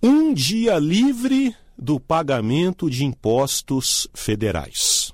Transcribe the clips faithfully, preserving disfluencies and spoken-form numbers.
Um dia livre do pagamento de impostos federais.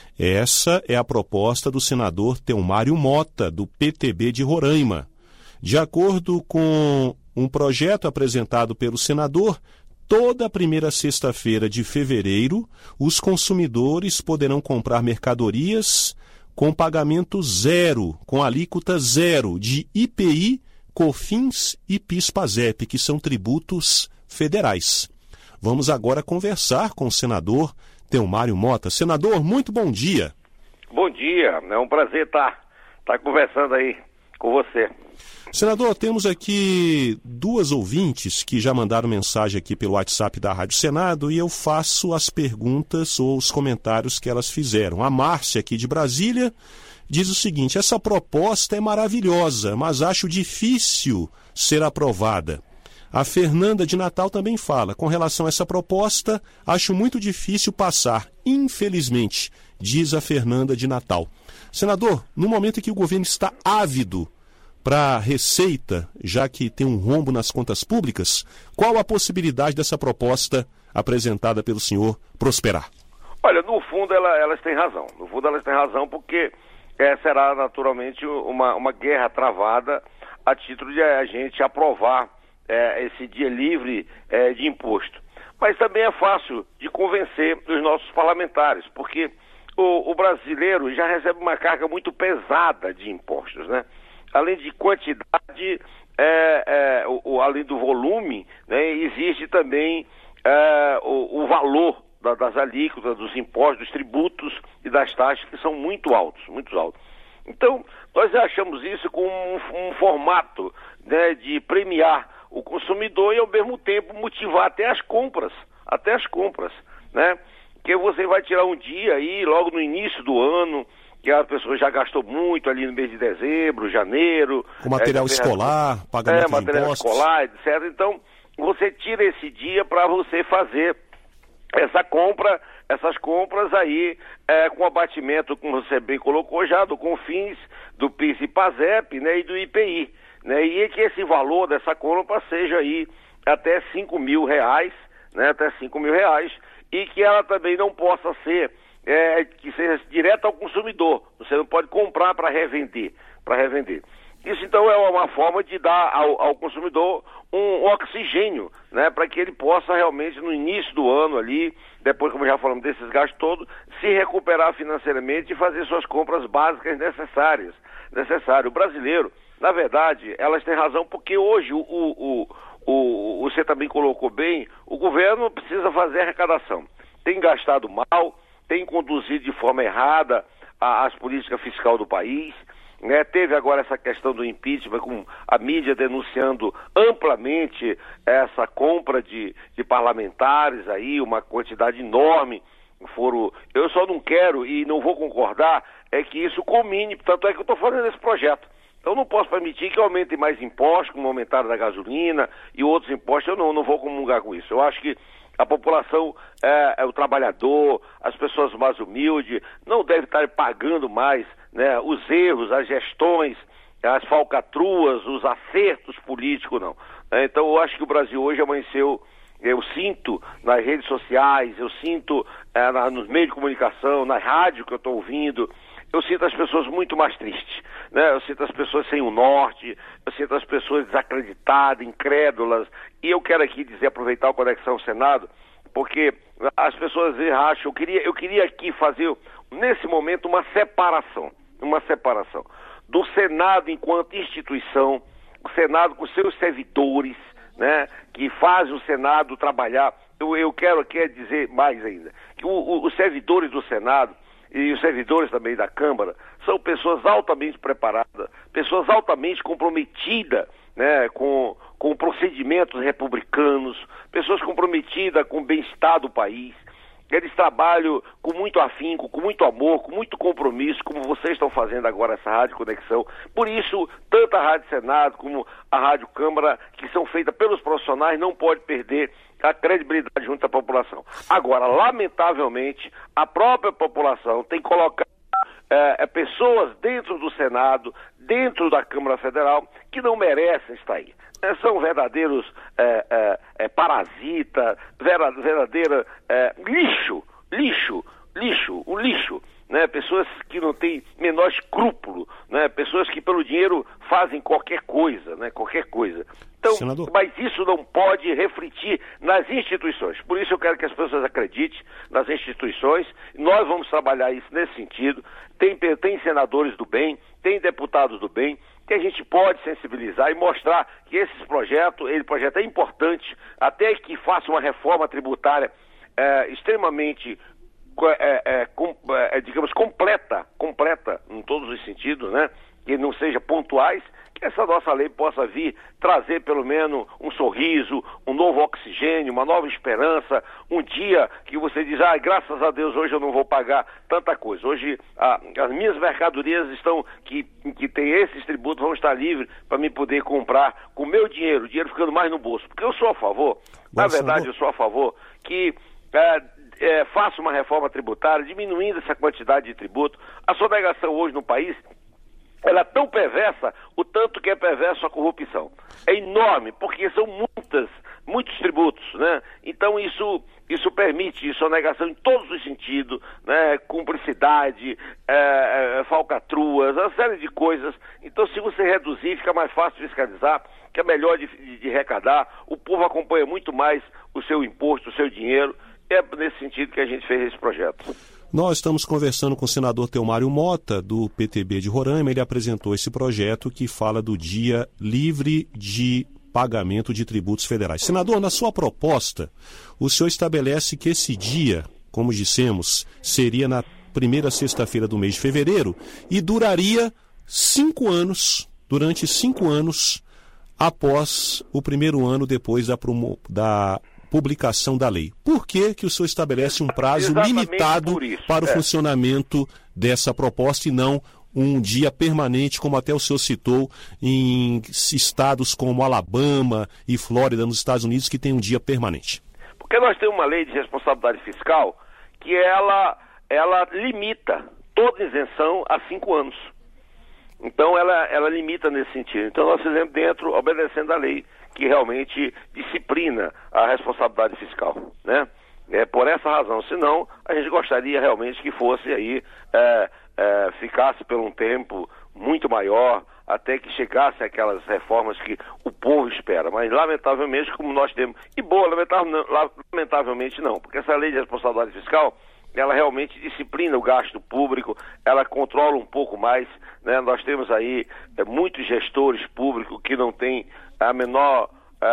Essa é a proposta do senador Telmário Mota, do P T B de Roraima. De acordo com um projeto apresentado pelo senador, toda a primeira sexta-feira de fevereiro, os consumidores poderão comprar mercadorias com pagamento zero, com alíquota zero de I P I, COFINS e PIS/PASEP, que são tributos federais. Vamos agora conversar com o senador Telmário Mota. Senador, muito bom dia. Bom dia, é um prazer estar, estar conversando aí com você. Senador, temos aqui duas ouvintes que já mandaram mensagem aqui pelo WhatsApp da Rádio Senado e eu faço as perguntas ou os comentários que elas fizeram. A Márcia, aqui de Brasília, diz o seguinte: essa proposta é maravilhosa, mas acho difícil ser aprovada. A Fernanda de Natal também fala, com relação a essa proposta, acho muito difícil passar, infelizmente, diz a Fernanda de Natal. Senador, no momento em que o governo está ávido para a receita, já que tem um rombo nas contas públicas, qual a possibilidade dessa proposta apresentada pelo senhor prosperar? Olha, no fundo ela, elas têm razão. No fundo elas têm razão porque é, será naturalmente uma, uma guerra travada a título de a gente aprovar é, esse dia livre é, de imposto. Mas também é fácil de convencer os nossos parlamentares, porque o, o brasileiro já recebe uma carga muito pesada de impostos, né? Além de quantidade, é, é, o, o, além do volume, né, existe também é, o, o valor da, das alíquotas, dos impostos, dos tributos e das taxas, que são muito altos, muito altos. Então, nós achamos isso como um, um formato, né, de premiar o consumidor e, ao mesmo tempo, motivar até as compras, até as compras, né? Porque você vai tirar um dia aí, logo no início do ano, que a pessoa já gastou muito ali no mês de dezembro, janeiro. Com material é, escolar, pagamento é, de material impostos. escolar, etcétera. Então, você tira esse dia para você fazer essa compra, essas compras aí é, com abatimento, como você bem colocou já, do COFINS, do PIS e PASEP, né, e do I P I. Né, e que esse valor dessa compra seja aí até cinco mil reais, né, até cinco mil reais, e que ela também não possa ser É, que seja direto ao consumidor. Você não pode comprar para revender, para revender. Isso então é uma forma de dar ao, ao consumidor um oxigênio, né, para que ele possa realmente no início do ano ali, depois, como já falamos desses gastos todos, se recuperar financeiramente e fazer suas compras básicas necessárias. Necessário. O brasileiro, na verdade, elas têm razão, porque hoje o, o, o, o, você também colocou bem, o governo precisa fazer arrecadação. Tem gastado mal, tem conduzido de forma errada a, as políticas fiscais do país, né? Teve agora essa questão do impeachment, com a mídia denunciando amplamente essa compra de, de parlamentares aí, uma quantidade enorme. Foram, eu só não quero e não vou concordar é que isso culmine, tanto é que eu estou fazendo esse projeto. Então não posso permitir que aumentem mais impostos, como aumentaram da gasolina e outros impostos. Eu não, não vou comungar com isso. Eu acho que a população, é, é, o trabalhador, as pessoas mais humildes, não devem estar pagando mais, né, os erros, as gestões, as falcatruas, os acertos políticos, não. É, então eu acho que o Brasil hoje amanheceu, eu sinto nas redes sociais, eu sinto é, na, nos meios de comunicação, na rádio que eu estou ouvindo, eu sinto as pessoas muito mais tristes, né? Eu sinto as pessoas sem o norte, eu sinto as pessoas desacreditadas, incrédulas, e eu quero aqui dizer, aproveitar o Conexão Senado, porque as pessoas acham, eu queria, eu queria aqui fazer, nesse momento, uma separação, uma separação do Senado enquanto instituição, o Senado com seus servidores, né, que fazem o Senado trabalhar. Eu, eu quero aqui dizer mais ainda, que o, o, os servidores do Senado e os servidores também da Câmara são pessoas altamente preparadas, pessoas altamente comprometidas, né, com, com procedimentos republicanos, pessoas comprometidas com o bem-estar do país. Eles trabalham com muito afinco, com muito amor, com muito compromisso, como vocês estão fazendo agora essa Rádio Conexão. Por isso, tanto a Rádio Senado como a Rádio Câmara, que são feitas pelos profissionais, não pode perder a credibilidade junto à população. Agora, lamentavelmente, a própria população tem colocado é, pessoas dentro do Senado, dentro da Câmara Federal, que não merecem estar aí. é, são verdadeiros é, é, é, parasitas, verdadeira é, lixo, lixo, lixo, o lixo. Né, pessoas que não têm menor escrúpulo, né, pessoas que pelo dinheiro fazem qualquer coisa, né, qualquer coisa. Então, Senador. Mas isso não pode refletir nas instituições. Por isso eu quero que as pessoas acreditem nas instituições. Nós vamos trabalhar isso nesse sentido. Tem, tem senadores do bem, tem deputados do bem, que a gente pode sensibilizar e mostrar que esse projeto, ele projeto é importante, até que faça uma reforma tributária é, extremamente É, é, com, é, digamos, completa, completa em todos os sentidos, né? Que não seja pontuais, que essa nossa lei possa vir trazer pelo menos um sorriso, um novo oxigênio, uma nova esperança, um dia que você diz, ah, graças a Deus hoje eu não vou pagar tanta coisa. Hoje ah, as minhas mercadorias estão, que, que tem esses tributos, vão estar livres para me poder comprar com o meu dinheiro, o dinheiro ficando mais no bolso. Porque eu sou a favor, na verdade eu sou a favor que é, É, faça uma reforma tributária, diminuindo essa quantidade de tributo. A sonegação hoje no país, ela é tão perversa, o tanto que é perversa a corrupção. É enorme, porque são muitas, muitos tributos, né? Então isso, isso permite sonegação em todos os sentidos, né? Cumplicidade, é, é, falcatruas, uma série de coisas. Então se você reduzir, fica mais fácil fiscalizar, que é melhor de, de, de arrecadar, o povo acompanha muito mais o seu imposto, o seu dinheiro. É nesse sentido que a gente fez esse projeto. Nós estamos conversando com o senador Teomário Mota, do P T B de Roraima. Ele apresentou esse projeto que fala do Dia Livre de Pagamento de Tributos Federais. Senador, na sua proposta, o senhor estabelece que esse dia, como dissemos, seria na primeira sexta-feira do mês de fevereiro e duraria cinco anos, durante cinco anos, após o primeiro ano depois da, promo, da publicação da lei. Por que que o senhor estabelece um prazo Exatamente limitado para o é. funcionamento dessa proposta e não um dia permanente, como até o senhor citou, em estados como Alabama e Flórida, nos Estados Unidos, que tem um dia permanente? Porque nós temos uma lei de responsabilidade fiscal que ela, ela limita toda isenção a cinco anos. Então ela, ela limita nesse sentido. Então nós fizemos dentro, obedecendo a lei, que realmente disciplina a responsabilidade fiscal, né? É por essa razão, senão a gente gostaria realmente que fosse aí, é, é, ficasse por um tempo muito maior, até que chegasse aquelas reformas que o povo espera, mas lamentavelmente como nós temos, e boa, lamentavelmente não, porque essa lei de responsabilidade fiscal, ela realmente disciplina o gasto público, ela controla um pouco mais, né? Nós temos aí é, muitos gestores públicos que não têm a menor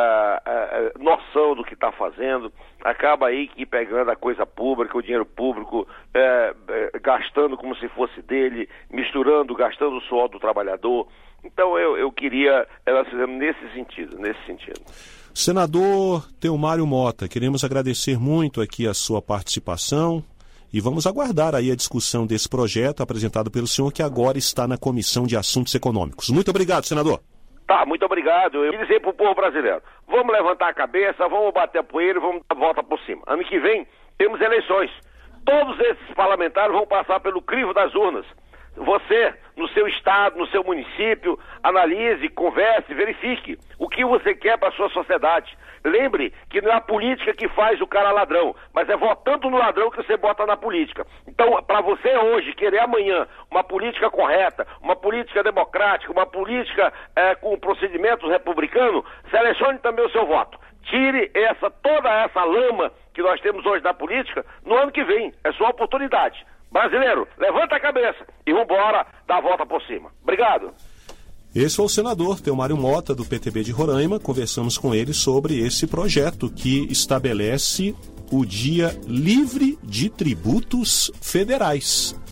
uh, uh, noção do que está fazendo, acaba aí que pegando a coisa pública, o dinheiro público, uh, uh, gastando como se fosse dele, misturando, gastando o suor do trabalhador. Então eu, eu queria, nós fizemos nesse sentido, nesse sentido. Senador Teomário Mota, queremos agradecer muito aqui a sua participação. E vamos aguardar aí a discussão desse projeto apresentado pelo senhor, que agora está na Comissão de Assuntos Econômicos. Muito obrigado, senador. Tá, muito obrigado. Eu queria dizer para o povo brasileiro, vamos levantar a cabeça, vamos bater a poeira e vamos dar a volta por cima. Ano que vem temos eleições. Todos esses parlamentares vão passar pelo crivo das urnas. Você, no seu estado, no seu município, analise, converse, verifique o que você quer para a sua sociedade. Lembre que não é a política que faz o cara ladrão, mas é votando no ladrão que você bota na política. Então, para você hoje querer amanhã uma política correta, uma política democrática, uma política é, com procedimentos republicanos, selecione também o seu voto. Tire essa, toda essa lama que nós temos hoje na política no ano que vem. É sua oportunidade. Brasileiro, levanta a cabeça e vambora dar a volta por cima. Obrigado. Esse foi o senador Teomário Mota, do P T B de Roraima. Conversamos com ele sobre esse projeto que estabelece o Dia Livre de Tributos Federais.